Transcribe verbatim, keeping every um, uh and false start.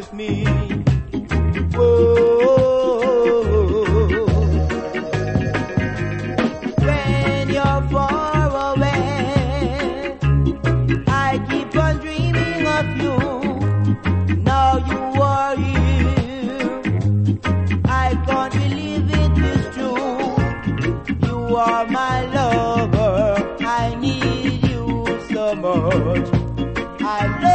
with me. Whoa. When you're far away, I keep on dreaming of you. Now you are here. I can't believe it is true. You are my lover. I need you so much. I love